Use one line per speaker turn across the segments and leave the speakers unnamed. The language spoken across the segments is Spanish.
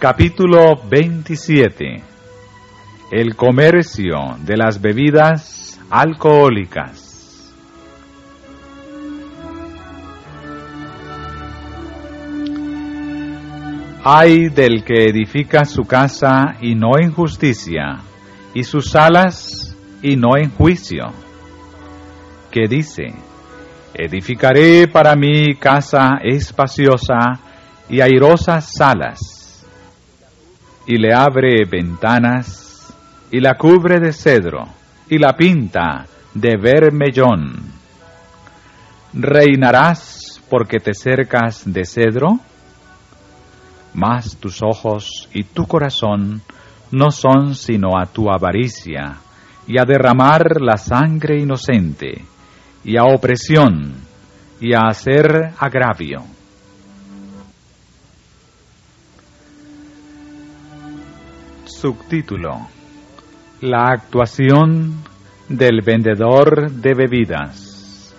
Capítulo 27. El comercio de las bebidas alcohólicas. Ay del que edifica su casa y no en justicia, y sus salas y no en juicio, que dice: edificaré para mí casa espaciosa y airosas salas, y le abre ventanas, y la cubre de cedro, y la pinta de bermellón. ¿Reinarás porque te cercas de cedro? Mas tus ojos y tu corazón no son sino a tu avaricia, y a derramar la sangre inocente, y a opresión, y a hacer agravio. Subtítulo: La actuación del vendedor de bebidas.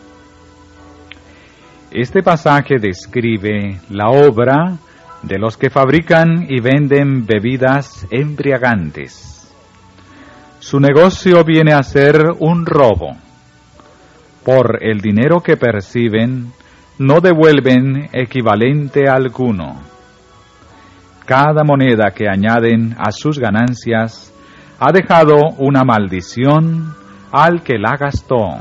Este pasaje describe la obra de los que fabrican y venden bebidas embriagantes. Su negocio viene a ser un robo. Por el dinero que perciben, no devuelven equivalente alguno. Cada moneda que añaden a sus ganancias ha dejado una maldición al que la gastó.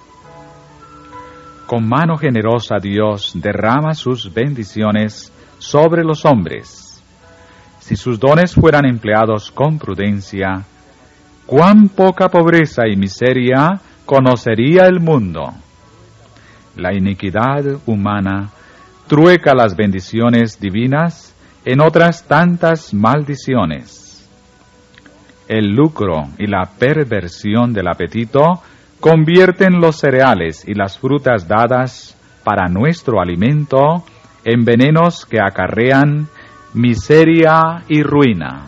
Con mano generosa Dios derrama sus bendiciones sobre los hombres. Si sus dones fueran empleados con prudencia, cuán poca pobreza y miseria conocería el mundo. La iniquidad humana trueca las bendiciones divinas en otras tantas maldiciones. El lucro y la perversión del apetito convierten los cereales y las frutas dadas para nuestro alimento en venenos que acarrean miseria y ruina.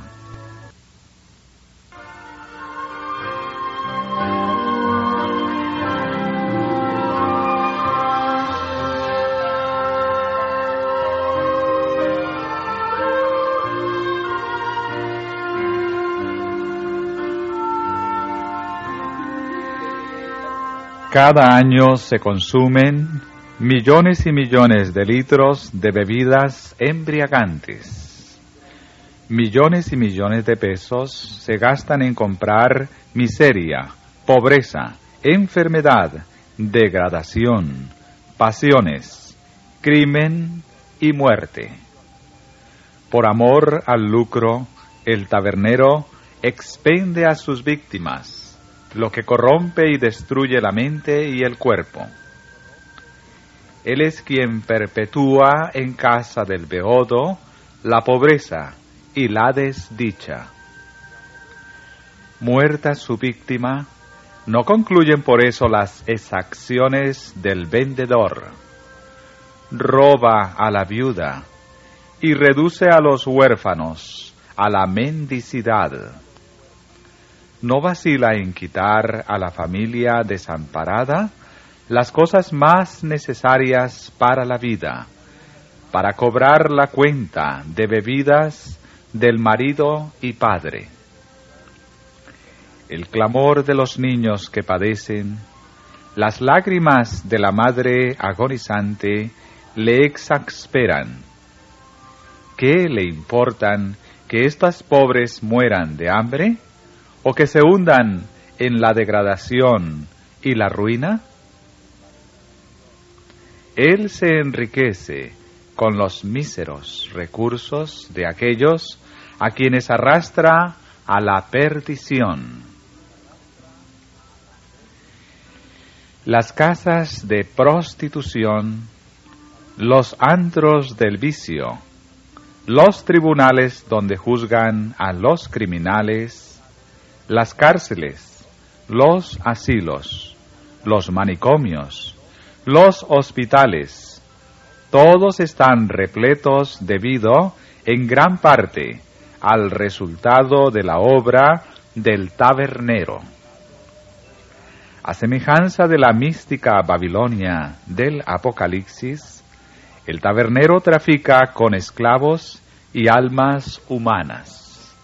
Cada año se consumen millones y millones de litros de bebidas embriagantes. Millones y millones de pesos se gastan en comprar miseria, pobreza, enfermedad, degradación, pasiones, crimen y muerte. Por amor al lucro, el tabernero expende a sus víctimas lo que corrompe y destruye la mente y el cuerpo. Él es quien perpetúa en casa del beodo la pobreza y la desdicha. Muerta su víctima, no concluyen por eso las exacciones del vendedor. Roba a la viuda y reduce a los huérfanos a la mendicidad. No vacila en quitar a la familia desamparada las cosas más necesarias para la vida, para cobrar la cuenta de bebidas del marido y padre. El clamor de los niños que padecen, las lágrimas de la madre agonizante le exasperan. ¿Qué le importan que estas pobres mueran de hambre o que se hundan en la degradación y la ruina? Él se enriquece con los míseros recursos de aquellos a quienes arrastra a la perdición. Las casas de prostitución, los antros del vicio, los tribunales donde juzgan a los criminales, las cárceles, los asilos, los manicomios, los hospitales, todos están repletos debido, en gran parte, al resultado de la obra del tabernero. A semejanza de la mística Babilonia del Apocalipsis, el tabernero trafica con esclavos y almas humanas.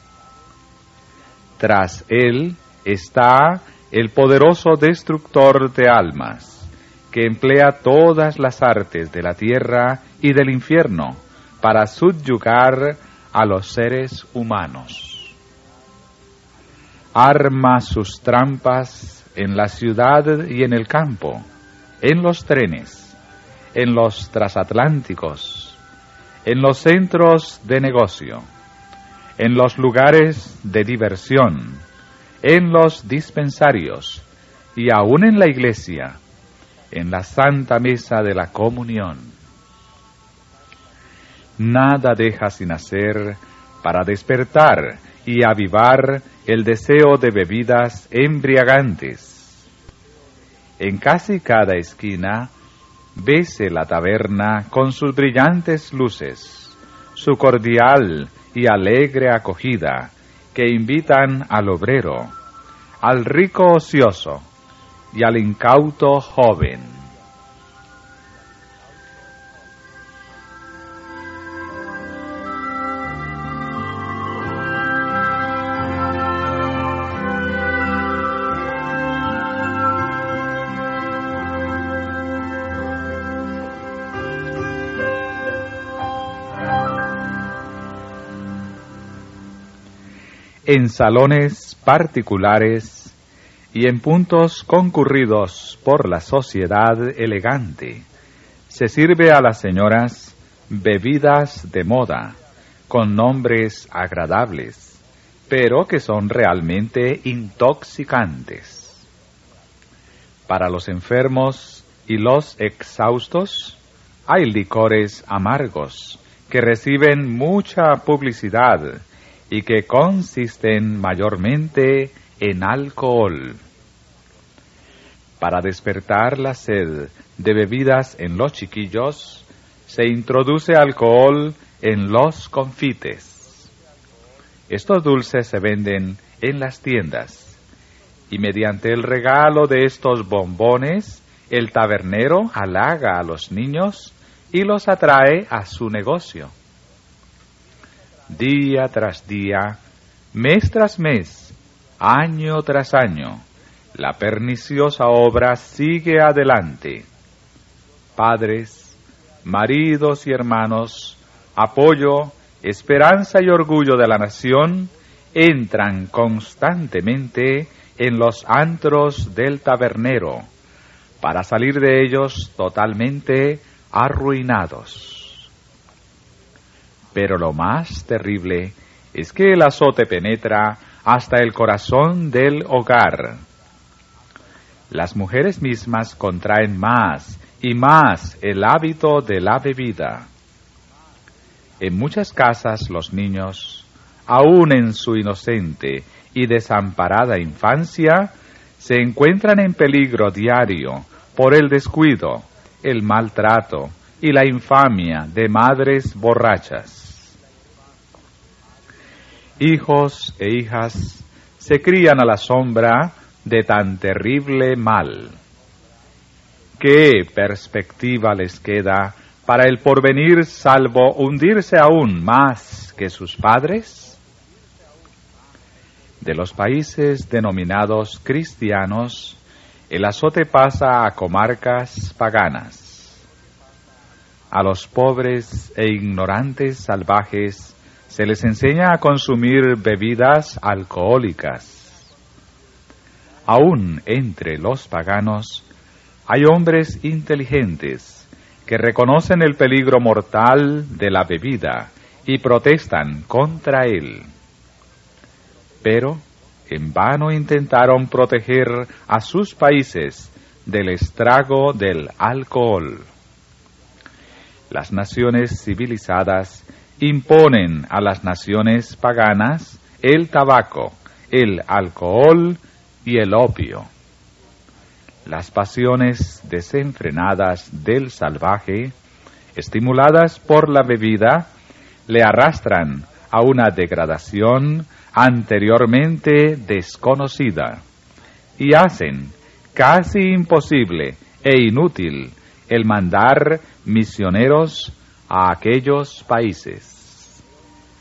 Tras él está el poderoso destructor de almas, que emplea todas las artes de la tierra y del infierno para subyugar a los seres humanos. Arma sus trampas en la ciudad y en el campo, en los trenes, en los transatlánticos, en los centros de negocio, en los lugares de diversión, en los dispensarios y aún en la iglesia, en la santa mesa de la comunión. Nada deja sin hacer para despertar y avivar el deseo de bebidas embriagantes. En casi cada esquina vese la taberna con sus brillantes luces, su cordial y alegre acogida, que invitan al obrero, al rico ocioso y al incauto joven. En salones particulares y en puntos concurridos por la sociedad elegante, se sirve a las señoras bebidas de moda, con nombres agradables, pero que son realmente intoxicantes. Para los enfermos y los exhaustos, hay licores amargos que reciben mucha publicidad y que consisten mayormente en alcohol. Para despertar la sed de bebidas en los chiquillos, se introduce alcohol en los confites. Estos dulces se venden en las tiendas, y mediante el regalo de estos bombones, el tabernero halaga a los niños y los atrae a su negocio. Día tras día, mes tras mes, año tras año, la perniciosa obra sigue adelante. Padres, maridos y hermanos, apoyo, esperanza y orgullo de la nación, entran constantemente en los antros del tabernero, para salir de ellos totalmente arruinados. Pero lo más terrible es que el azote penetra hasta el corazón del hogar. Las mujeres mismas contraen más y más el hábito de la bebida. En muchas casas los niños, aún en su inocente y desamparada infancia, se encuentran en peligro diario por el descuido, el maltrato y la infamia de madres borrachas. Hijos e hijas se crían a la sombra de tan terrible mal. ¿Qué perspectiva les queda para el porvenir salvo hundirse aún más que sus padres? De los países denominados cristianos, el azote pasa a comarcas paganas. A los pobres e ignorantes salvajes se les enseña a consumir bebidas alcohólicas. Aún entre los paganos hay hombres inteligentes que reconocen el peligro mortal de la bebida y protestan contra él. Pero en vano intentaron proteger a sus países del estrago del alcohol. Las naciones civilizadas imponen a las naciones paganas el tabaco, el alcohol y el opio. Las pasiones desenfrenadas del salvaje, estimuladas por la bebida, le arrastran a una degradación anteriormente desconocida y hacen casi imposible e inútil el mandar misioneros a aquellos países.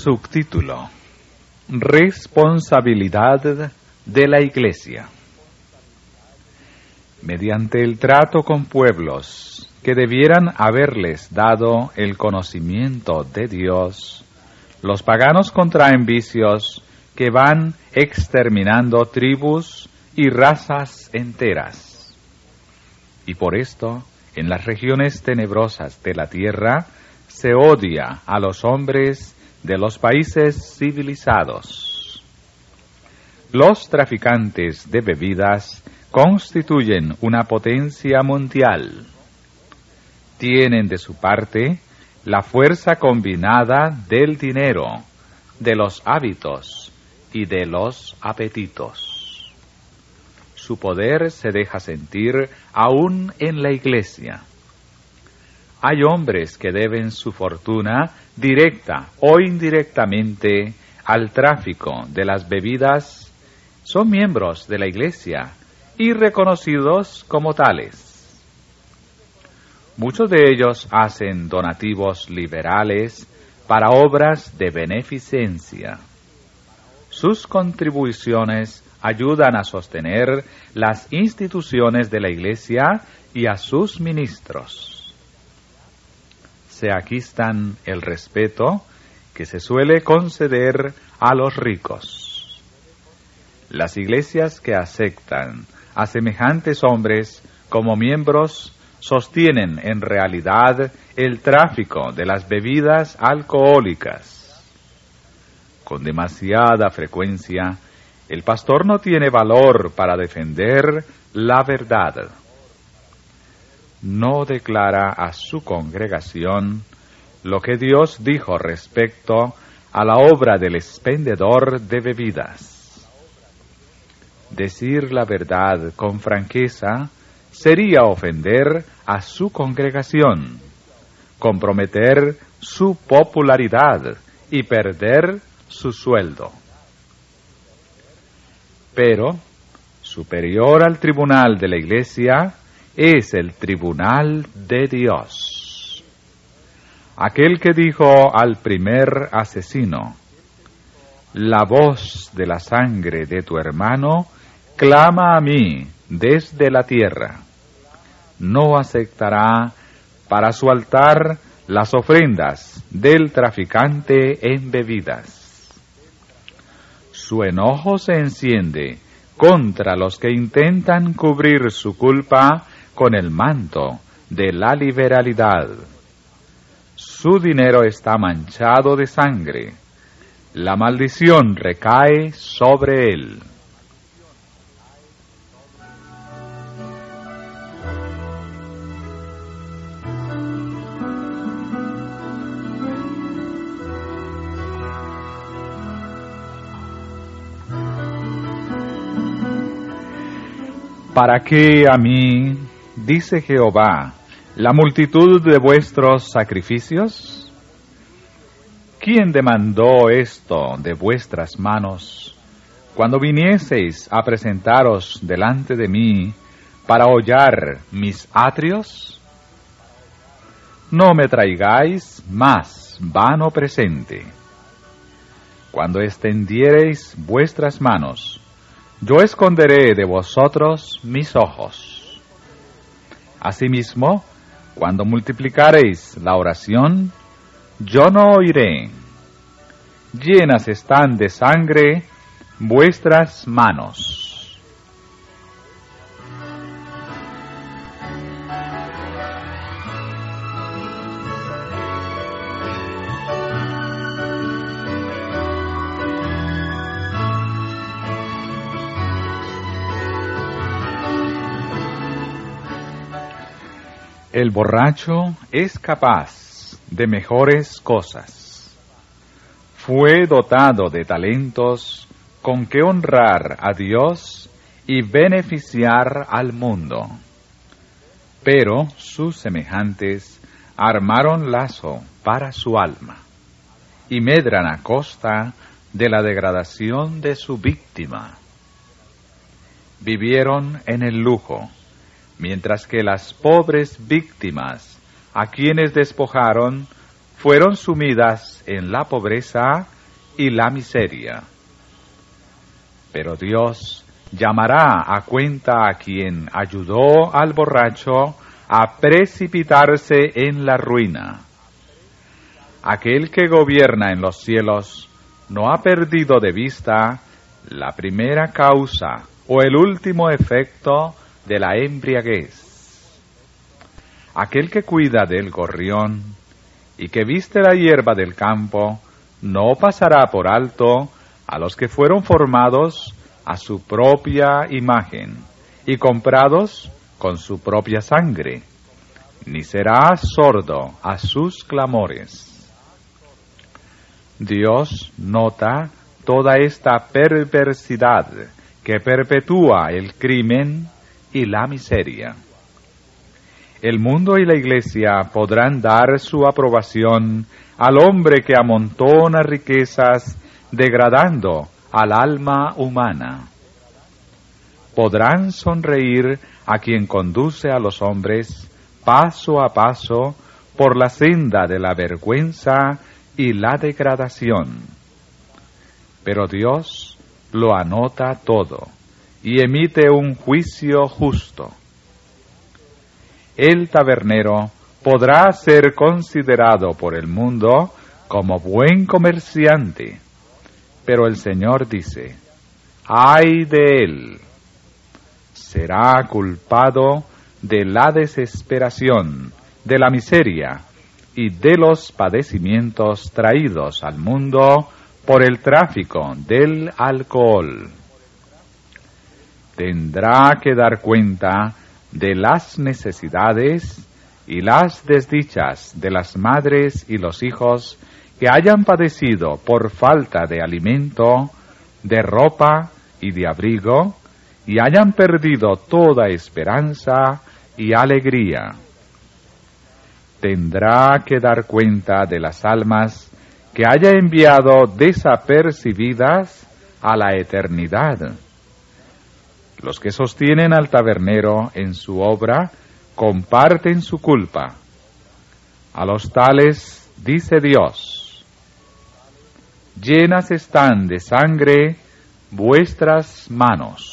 Subtítulo: Responsabilidad de la Iglesia. Mediante el trato con pueblos que debieran haberles dado el conocimiento de Dios, los paganos contraen vicios que van exterminando tribus y razas enteras. Y por esto, en las regiones tenebrosas de la tierra, se odia a los hombres de los países civilizados. Los traficantes de bebidas constituyen una potencia mundial. Tienen de su parte la fuerza combinada del dinero, de los hábitos y de los apetitos. Su poder se deja sentir aún en la Iglesia. Hay hombres que deben su fortuna directa o indirectamente al tráfico de las bebidas. Son miembros de la Iglesia y reconocidos como tales. Muchos de ellos hacen donativos liberales para obras de beneficencia. Sus contribuciones ayudan a sostener las instituciones de la Iglesia y a sus ministros. Se aquistan el respeto que se suele conceder a los ricos. Las iglesias que aceptan a semejantes hombres como miembros sostienen en realidad el tráfico de las bebidas alcohólicas. Con demasiada frecuencia, el pastor no tiene valor para defender la verdad. No declara a su congregación lo que Dios dijo respecto a la obra del expendedor de bebidas. Decir la verdad con franqueza sería ofender a su congregación, comprometer su popularidad y perder su sueldo. Pero, superior al tribunal de la Iglesia, es el tribunal de Dios. Aquel que dijo al primer asesino: la voz de la sangre de tu hermano clama a mí desde la tierra, no aceptará para su altar las ofrendas del traficante en bebidas. Su enojo se enciende contra los que intentan cubrir su culpa con el manto de la liberalidad. Su dinero está manchado de sangre. La maldición recae sobre él. ¿Para qué a mí, dice Jehová, la multitud de vuestros sacrificios? ¿Quién demandó esto de vuestras manos cuando vinieseis a presentaros delante de mí para hollar mis atrios? No me traigáis más vano presente. Cuando extendiereis vuestras manos, yo esconderé de vosotros mis ojos. Asimismo, cuando multiplicareis la oración, yo no oiré. Llenas están de sangre vuestras manos. El borracho es capaz de mejores cosas. Fue dotado de talentos con que honrar a Dios y beneficiar al mundo. Pero sus semejantes armaron lazo para su alma y medran a costa de la degradación de su víctima. Vivieron en el lujo, mientras que las pobres víctimas a quienes despojaron fueron sumidas en la pobreza y la miseria. Pero Dios llamará a cuenta a quien ayudó al borracho a precipitarse en la ruina. Aquel que gobierna en los cielos no ha perdido de vista la primera causa o el último efecto de la embriaguez. Aquel que cuida del gorrión y que viste la hierba del campo no pasará por alto a los que fueron formados a su propia imagen y comprados con su propia sangre, ni será sordo a sus clamores. Dios nota toda esta perversidad que perpetúa el crimen y la miseria. El mundo y la Iglesia podrán dar su aprobación al hombre que amontona riquezas degradando al alma humana. Podrán sonreír a quien conduce a los hombres paso a paso por la senda de la vergüenza y la degradación. Pero Dios lo anota todo y emite un juicio justo. El tabernero podrá ser considerado por el mundo como buen comerciante, pero el Señor dice: ¡ay de él! Será culpado de la desesperación, de la miseria y de los padecimientos traídos al mundo por el tráfico del alcohol. Tendrá que dar cuenta de las necesidades y las desdichas de las madres y los hijos que hayan padecido por falta de alimento, de ropa y de abrigo, y hayan perdido toda esperanza y alegría. Tendrá que dar cuenta de las almas que haya enviado desapercibidas a la eternidad. Los que sostienen al tabernero en su obra comparten su culpa. A los tales dice Dios: llenas están de sangre vuestras manos.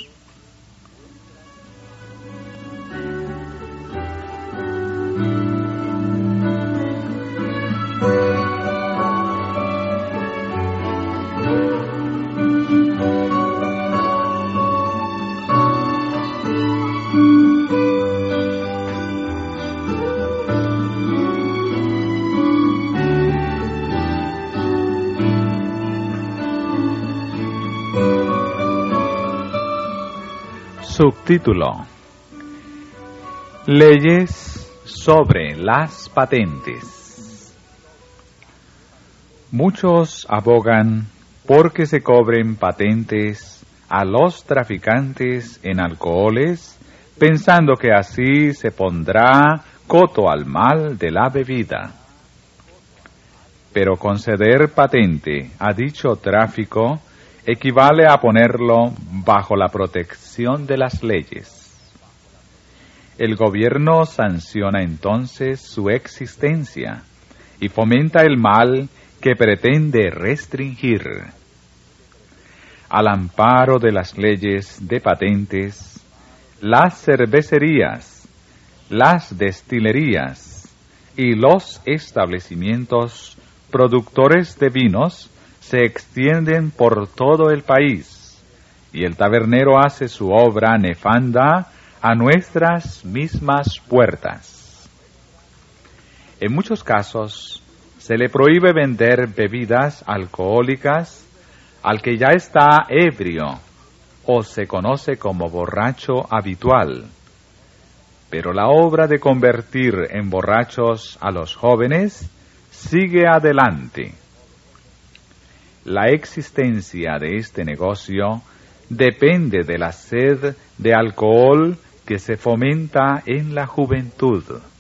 Subtítulo: Leyes sobre las patentes. Muchos abogan porque se cobren patentes a los traficantes en alcoholes, pensando que así se pondrá coto al mal de la bebida. Pero conceder patente a dicho tráfico equivale a ponerlo bajo la protección de las leyes. El gobierno sanciona entonces su existencia y fomenta el mal que pretende restringir. Al amparo de las leyes de patentes, las cervecerías, las destilerías y los establecimientos productores de vinos se extienden por todo el país, y el tabernero hace su obra nefanda a nuestras mismas puertas. En muchos casos se le prohíbe vender bebidas alcohólicas al que ya está ebrio o se conoce como borracho habitual, pero la obra de convertir en borrachos a los jóvenes sigue adelante. La existencia de este negocio depende de la sed de alcohol que se fomenta en la juventud.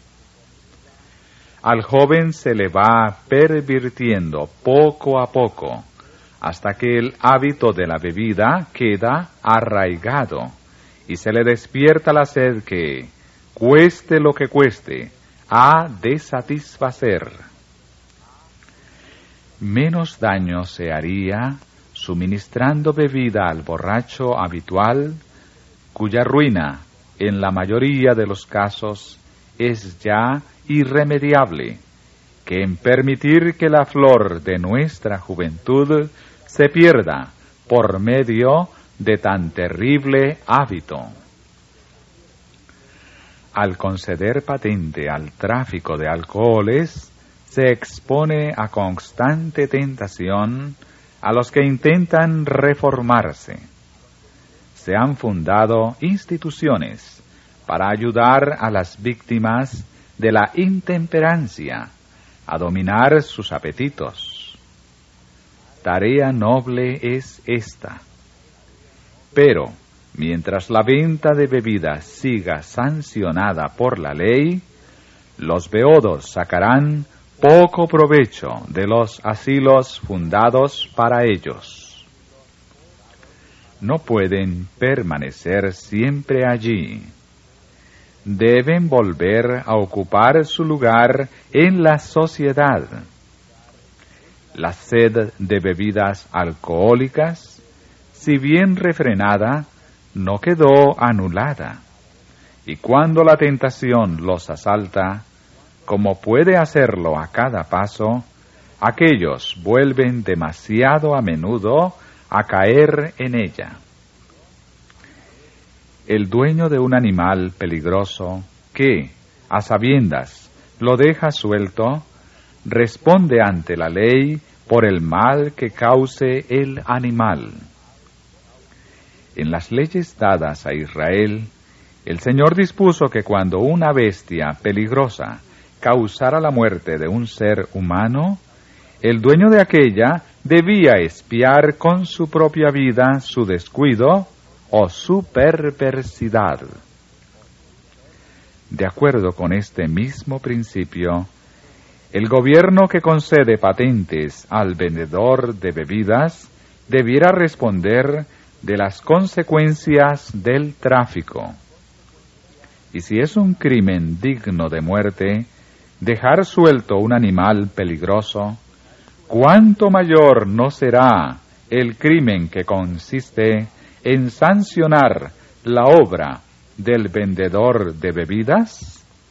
Al joven se le va pervirtiendo poco a poco, hasta que el hábito de la bebida queda arraigado y se le despierta la sed que, cueste lo que cueste, ha de satisfacer. menos daño se haría suministrando bebida al borracho habitual, cuya ruina, en la mayoría de los casos, es ya irremediable, que en permitir que la flor de nuestra juventud se pierda por medio de tan terrible hábito. Al conceder patente al tráfico de alcoholes, se expone a constante tentación a los que intentan reformarse. Se han fundado instituciones para ayudar a las víctimas de la intemperancia a dominar sus apetitos. Tarea noble es esta. Pero, mientras la venta de bebidas siga sancionada por la ley, los beodos sacarán poco provecho de los asilos fundados para ellos. No pueden permanecer siempre allí. Deben volver a ocupar su lugar en la sociedad. La sed de bebidas alcohólicas, si bien refrenada, no quedó anulada. Y cuando la tentación los asalta, como puede hacerlo a cada paso, aquellos vuelven demasiado a menudo a caer en ella. El dueño de un animal peligroso que, a sabiendas, lo deja suelto, responde ante la ley por el mal que cause el animal. En las leyes dadas a Israel, el Señor dispuso que cuando una bestia peligrosa causara la muerte de un ser humano, el dueño de aquella debía expiar con su propia vida su descuido o su perversidad. De acuerdo con este mismo principio, el gobierno que concede patentes al vendedor de bebidas debiera responder de las consecuencias del tráfico. Y si es un crimen digno de muerte, dejar suelto un animal peligroso, ¿cuánto mayor no será el crimen que consiste en sancionar la obra del vendedor de bebidas?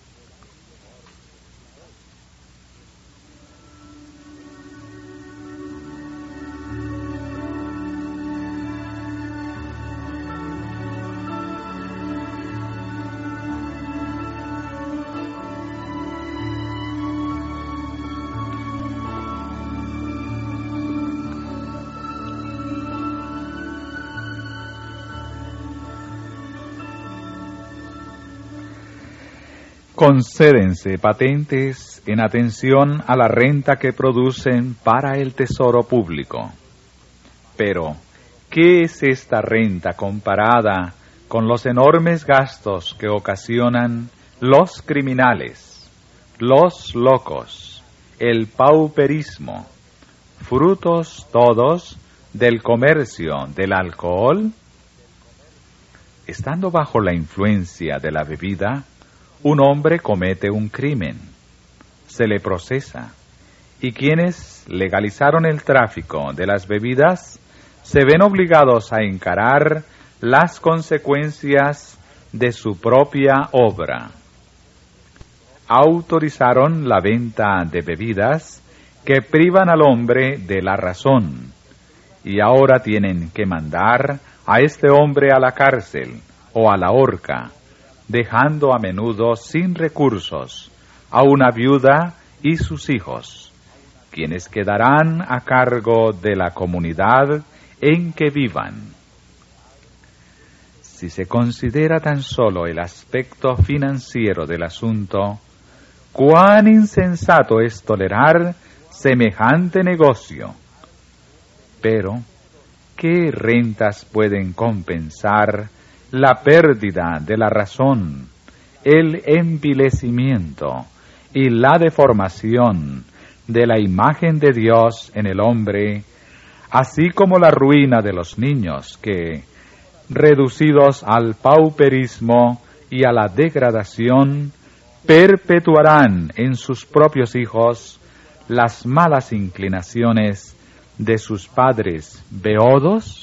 Concédense patentes en atención a la renta que producen para el tesoro público. Pero, ¿qué es esta renta comparada con los enormes gastos que ocasionan los criminales, los locos, el pauperismo, frutos todos del comercio del alcohol? Estando bajo la influencia de la bebida, un hombre comete un crimen, se le procesa, y quienes legalizaron el tráfico de las bebidas se ven obligados a encarar las consecuencias de su propia obra. Autorizaron la venta de bebidas que privan al hombre de la razón, y ahora tienen que mandar a este hombre a la cárcel o a la horca, dejando a menudo sin recursos a una viuda y sus hijos, quienes quedarán a cargo de la comunidad en que vivan. Si se considera tan solo el aspecto financiero del asunto, cuán insensato es tolerar semejante negocio. Pero, ¿qué rentas pueden compensar la pérdida de la razón, el envilecimiento y la deformación de la imagen de Dios en el hombre, así como la ruina de los niños que, reducidos al pauperismo y a la degradación, perpetuarán en sus propios hijos las malas inclinaciones de sus padres beodos?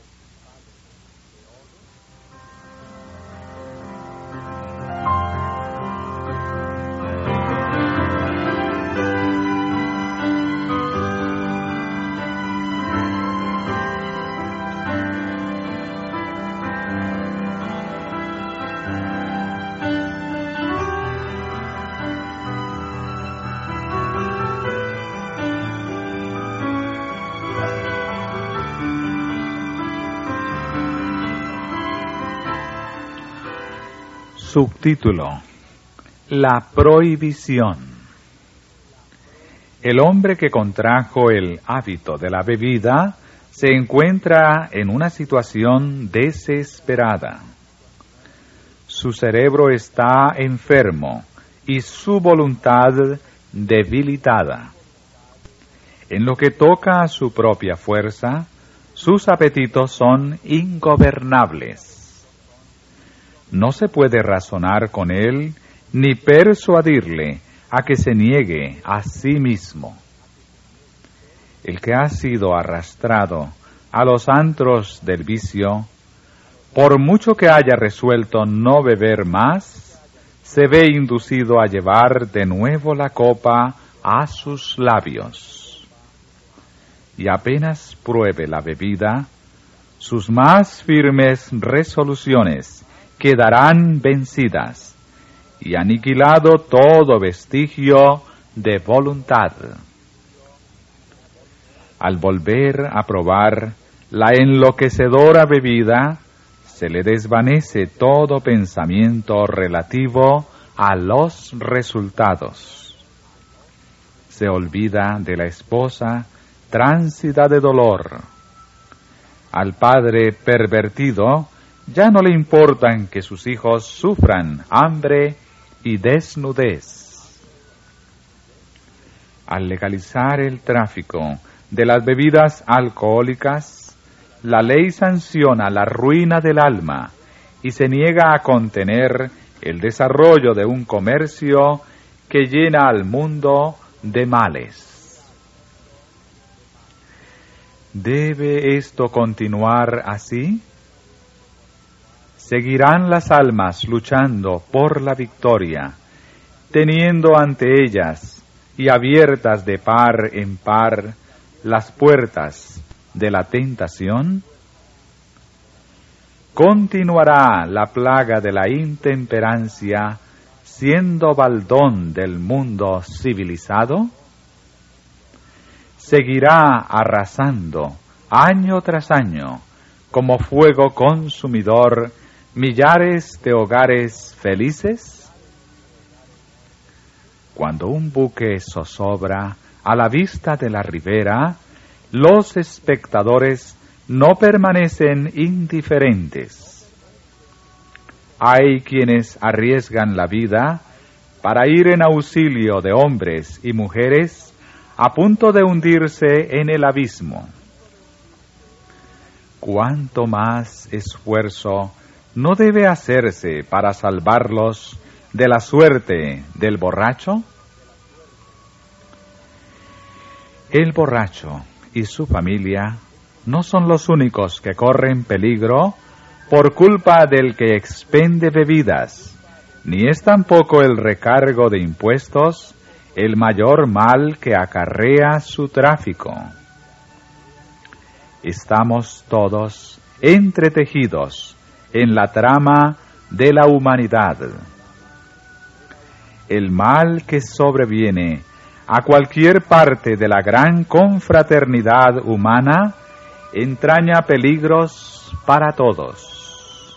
Subtítulo: La prohibición. El hombre que contrajo el hábito de la bebida se encuentra en una situación desesperada. Su cerebro está enfermo y su voluntad debilitada. En lo que toca a su propia fuerza, sus apetitos son ingobernables. No se puede razonar con él ni persuadirle a que se niegue a sí mismo. El que ha sido arrastrado a los antros del vicio, por mucho que haya resuelto no beber más, se ve inducido a llevar de nuevo la copa a sus labios. Y apenas pruebe la bebida, sus más firmes resoluciones quedarán vencidas y aniquilado todo vestigio de voluntad. Al volver a probar la enloquecedora bebida, se le desvanece todo pensamiento relativo a los resultados. Se olvida de la esposa tránsida de dolor. Al padre pervertido ya no le importan que sus hijos sufran hambre y desnudez. Al legalizar el tráfico de las bebidas alcohólicas, la ley sanciona la ruina del alma y se niega a contener el desarrollo de un comercio que llena al mundo de males. ¿Debe esto continuar así? Seguirán las almas luchando por la victoria, teniendo ante ellas y abiertas de par en par las puertas de la tentación. ¿Continuará la plaga de la intemperancia siendo baldón del mundo civilizado? ¿Seguirá arrasando año tras año como fuego consumidor millares de hogares felices? Cuando un buque zozobra a la vista de la ribera, los espectadores no permanecen indiferentes. Hay quienes arriesgan la vida para ir en auxilio de hombres y mujeres a punto de hundirse en el abismo. ¿Cuánto más esfuerzo no debe hacerse para salvarlos de la suerte del borracho? El borracho y su familia no son los únicos que corren peligro por culpa del que expende bebidas, ni es tampoco el recargo de impuestos el mayor mal que acarrea su tráfico. Estamos todos entretejidos en la trama de la humanidad. El mal que sobreviene a cualquier parte de la gran confraternidad humana entraña peligros para todos.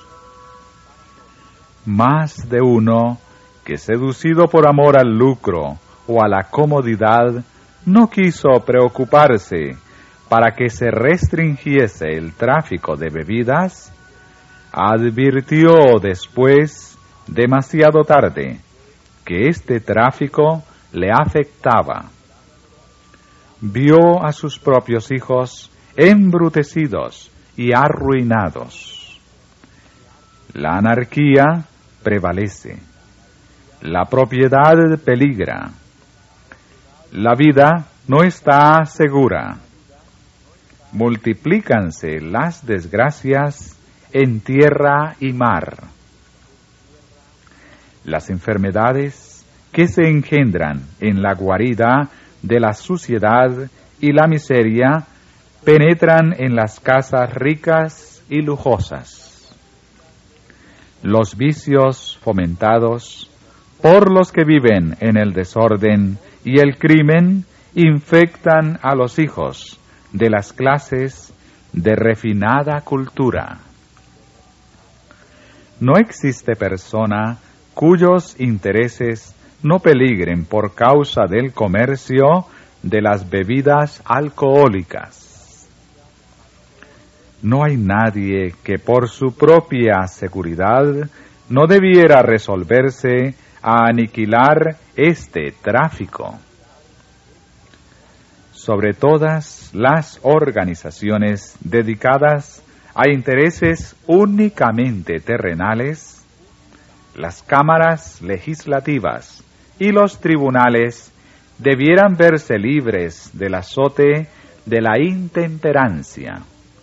Más de uno que, seducido por amor al lucro o a la comodidad, no quiso preocuparse para que se restringiese el tráfico de bebidas, advirtió después, demasiado tarde, que este tráfico le afectaba. Vio a sus propios hijos embrutecidos y arruinados. La anarquía prevalece. La propiedad peligra. La vida no está segura. Multiplícanse las desgracias en tierra y mar. Las enfermedades que se engendran en la guarida de la suciedad y la miseria penetran en las casas ricas y lujosas. Los vicios fomentados por los que viven en el desorden y el crimen infectan a los hijos de las clases de refinada cultura. No existe persona cuyos intereses no peligren por causa del comercio de las bebidas alcohólicas. No hay nadie que por su propia seguridad no debiera resolverse a aniquilar este tráfico. Sobre todas las organizaciones dedicadas a intereses únicamente terrenales, las cámaras legislativas y los tribunales debieran verse libres del azote de la intemperancia.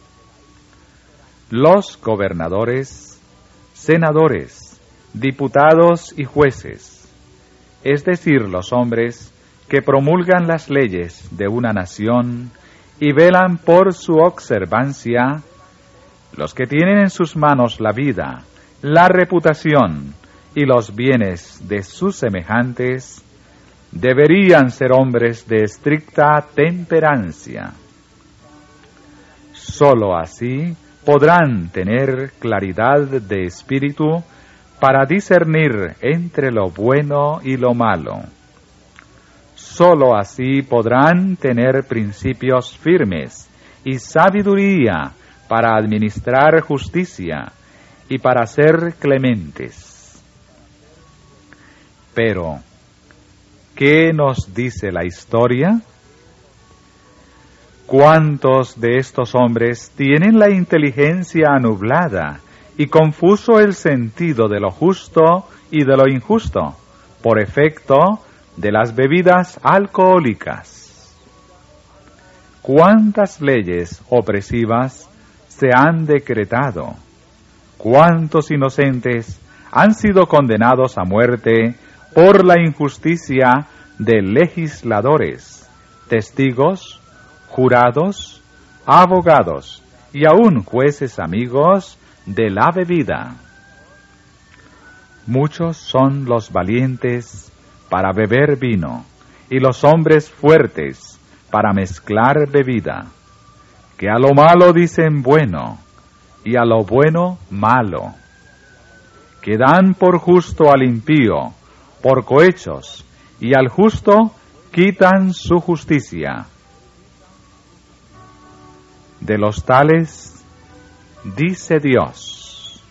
Los gobernadores, senadores, diputados y jueces, es decir, los hombres que promulgan las leyes de una nación y velan por su observancia, los que tienen en sus manos la vida, la reputación y los bienes de sus semejantes, deberían ser hombres de estricta temperancia. Sólo así podrán tener claridad de espíritu para discernir entre lo bueno y lo malo. Sólo así podrán tener principios firmes y sabiduría para administrar justicia y para ser clementes. Pero, ¿qué nos dice la historia? ¿Cuántos de estos hombres tienen la inteligencia anublada y confuso el sentido de lo justo y de lo injusto, por efecto de las bebidas alcohólicas? ¿Cuántas leyes opresivas se han decretado? ¿Cuántos inocentes han sido condenados a muerte por la injusticia de legisladores, testigos, jurados, abogados y aún jueces amigos de la bebida? Muchos son los valientes para beber vino y los hombres fuertes para mezclar bebida, que a lo malo dicen bueno y a lo bueno malo, que dan por justo al impío por cohechos y al justo quitan su justicia. De los tales dice Dios: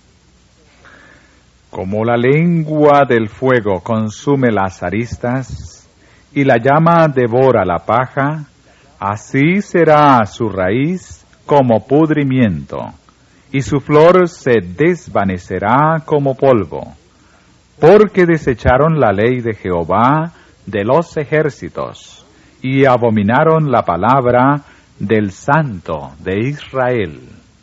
como la lengua del fuego consume las aristas y la llama devora la paja, así será su raíz como pudrimiento, y su flor se desvanecerá como polvo, porque desecharon la ley de Jehová de los ejércitos, y abominaron la palabra del Santo de Israel.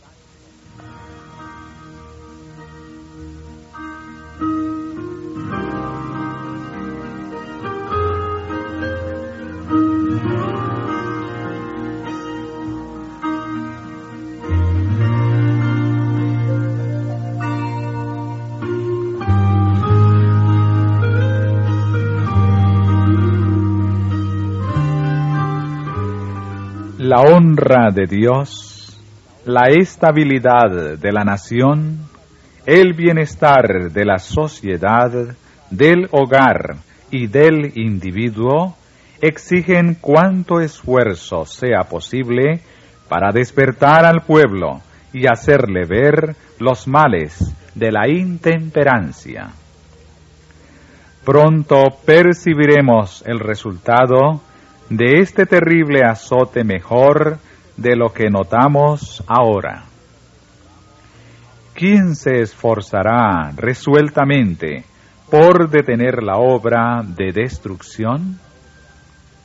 La honra de Dios, la estabilidad de la nación, el bienestar de la sociedad, del hogar y del individuo exigen cuanto esfuerzo sea posible para despertar al pueblo y hacerle ver los males de la intemperancia. Pronto percibiremos el resultado de este terrible azote mejor de lo que notamos ahora. ¿Quién se esforzará resueltamente por detener la obra de destrucción?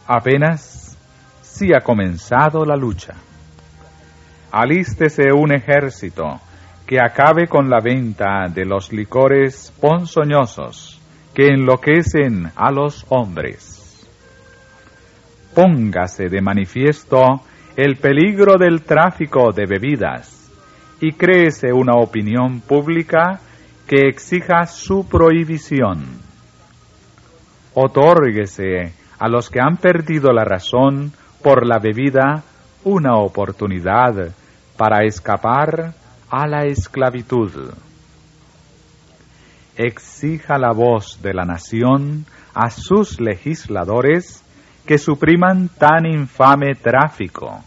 Apenas si ha comenzado la lucha. Alístese un ejército que acabe con la venta de los licores ponzoñosos que enloquecen a los hombres. Póngase de manifiesto el peligro del tráfico de bebidas y créese una opinión pública que exija su prohibición. Otórguese a los que han perdido la razón por la bebida una oportunidad para escapar a la esclavitud. Exija la voz de la nación a sus legisladores que supriman tan infame tráfico.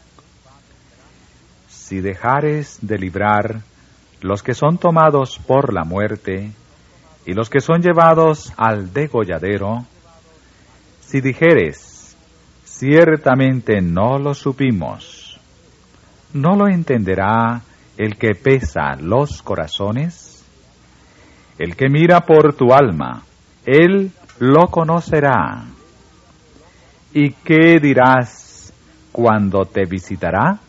Si dejares de librar los que son tomados por la muerte y los que son llevados al degolladero, si dijeres, ciertamente no lo supimos, ¿no lo entenderá el que pesa los corazones? El que mira por tu alma, él lo conocerá. ¿Y qué dirás cuando te visitará?